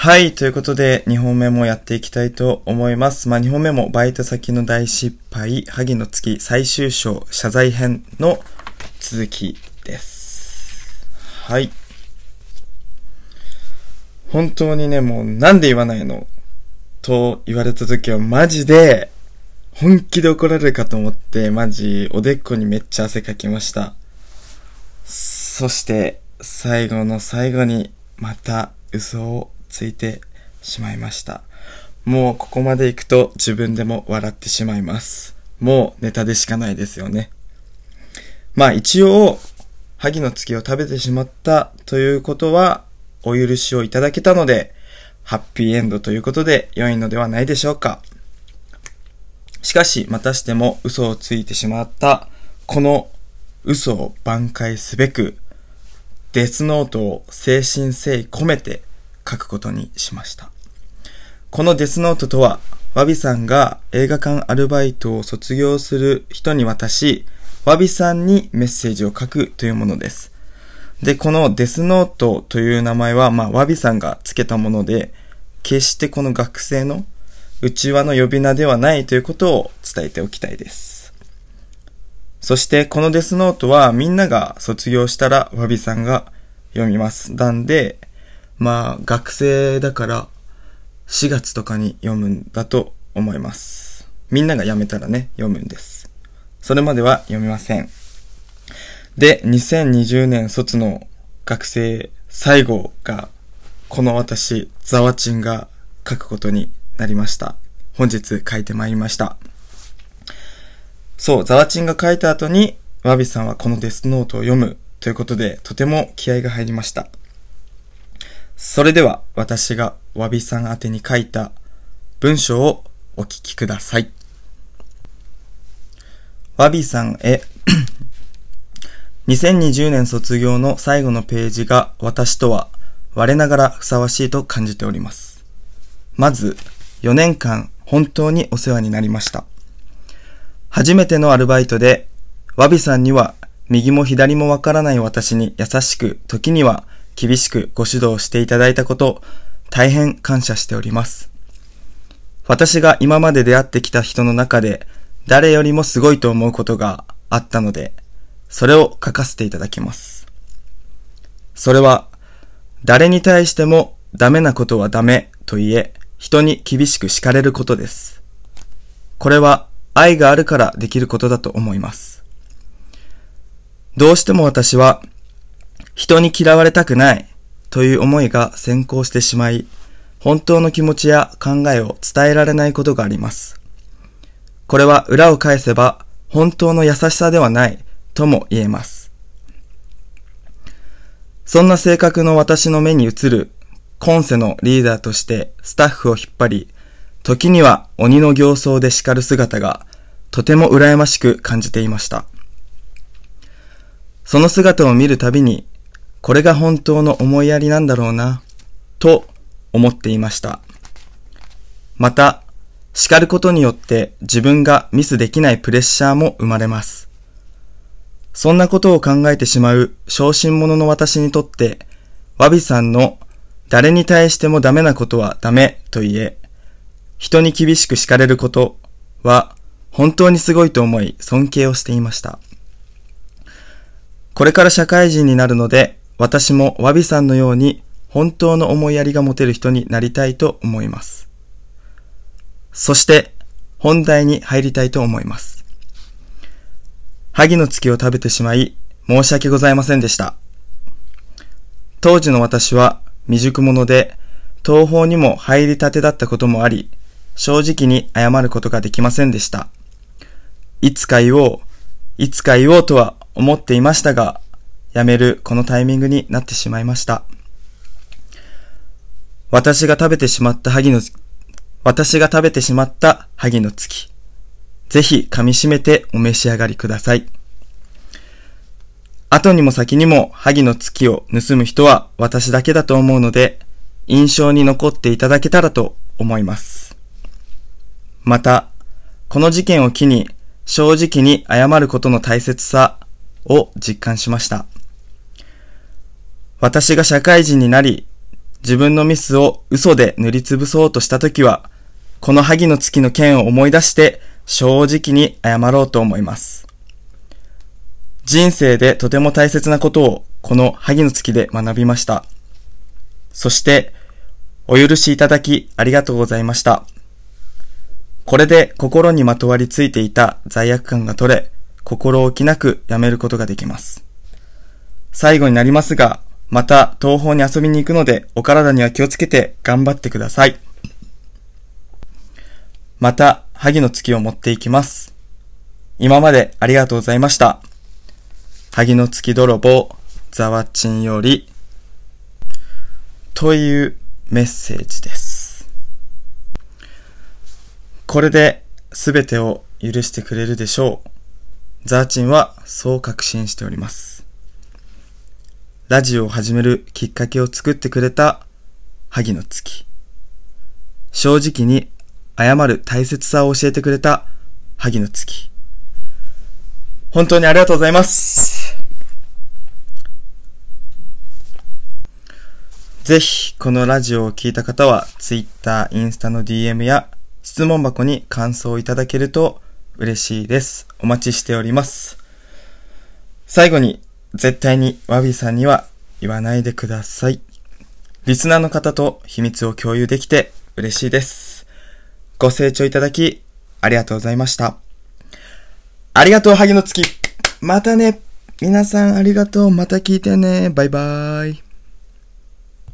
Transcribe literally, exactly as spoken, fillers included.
はい、ということでにほんめもやっていきたいと思います。まあにほんめもバイト先の大失敗、萩の月最終章謝罪編の続きです。はい。本当にね、もうなんで言わないのと言われた時はマジで本気で怒られるかと思ってマジおでっこにめっちゃ汗かきました。そして最後の最後にまた嘘をついてしまいました。もうここまで行くと自分でも笑ってしまいます。もうネタでしかないですよね。まあ一応萩の月を食べてしまったということはお許しをいただけたのでハッピーエンドということで良いのではないでしょうか。しかしまたしても嘘をついてしまったこの嘘を挽回すべくデスノートを誠心誠意込めて書くことにしました。このデスノートとはわびさんが映画館アルバイトを卒業する人に渡しわびさんにメッセージを書くというものです。で、このデスノートという名前はまあわびさんがつけたもので決してこの学生の内輪の呼び名ではないということを伝えておきたいです。そしてこのデスノートはみんなが卒業したらわびさんが読みます。なんでまあ学生だからしがつとかに読むんだと思います。みんなが辞めたらね読むんです。それまでは読みません。で、にせんにじゅうねん卒の学生最後がこの私ザワチンが書くことになりました。本日書いてまいりました。そう、ザワチンが書いた後にわびさんはこのデスノートを読むということでとても気合が入りました。それでは私がわびさん宛てに書いた文章をお聞きください。わびさんへにせんにじゅうねん卒業の最後のページが私とは我ながらふさわしいと感じております。まずよねんかん本当にお世話になりました。初めてのアルバイトでわびさんには右も左もわからない私に優しく時には厳しくご指導していただいたこと、大変感謝しております。私が今まで出会ってきた人の中で、誰よりもすごいと思うことがあったので、それを書かせていただきます。それは、誰に対してもダメなことはダメと言え、人に厳しく叱れることです。これは愛があるからできることだと思います。どうしても私は、人に嫌われたくないという思いが先行してしまい、本当の気持ちや考えを伝えられないことがあります。これは裏を返せば本当の優しさではないとも言えます。そんな性格の私の目に映る今世のリーダーとしてスタッフを引っ張り、時には鬼の形相で叱る姿がとても羨ましく感じていました。その姿を見るたびに、これが本当の思いやりなんだろうな、と思っていました。また、叱ることによって自分がミスできないプレッシャーも生まれます。そんなことを考えてしまう小心者の私にとって、わびさんの誰に対してもダメなことはダメと言え、人に厳しく叱れることは本当にすごいと思い尊敬をしていました。これから社会人になるので、私もわびさんのように本当の思いやりが持てる人になりたいと思います。そして本題に入りたいと思います。萩の月を食べてしまい申し訳ございませんでした。当時の私は未熟者で東宝にも入りたてだったこともあり、正直に謝ることができませんでした。いつか言おう、いつか言おうとは思っていましたが、辞めるこのタイミングになってしまいました。私が食べてしまった萩の、私が食べてしまった萩の月。ぜひ噛み締めてお召し上がりください。後にも先にも萩の月を盗む人は私だけだと思うので、印象に残っていただけたらと思います。また、この事件を機に正直に謝ることの大切さを実感しました。私が社会人になり、 自分のミスを嘘で塗りつぶそうとしたときは、この萩の月の件を思い出して正直に謝ろうと思います。人生でとても大切なことをこの萩の月で学びました。そして、お許しいただきありがとうございました。これで心にまとわりついていた罪悪感が取れ、心置きなくやめることができます。最後になりますが、また東宝に遊びに行くのでお体には気をつけて頑張ってください。また萩の月を持っていきます。今までありがとうございました。萩の月泥棒ザワチンよりというメッセージです。これで全てを許してくれるでしょう。ザーチンはそう確信しております。ラジオを始めるきっかけを作ってくれた萩の月。正直に謝る大切さを教えてくれた萩の月。本当にありがとうございます。ぜひこのラジオを聞いた方は Twitter、インスタの ディーエム や質問箱に感想をいただけると嬉しいです。お待ちしております。最後に絶対にワビさんには言わないでください。リスナーの方と秘密を共有できて嬉しいです。ご清聴いただきありがとうございました。ありがとう萩の月。またね。皆さんありがとう。また聞いてね。バイバーイ。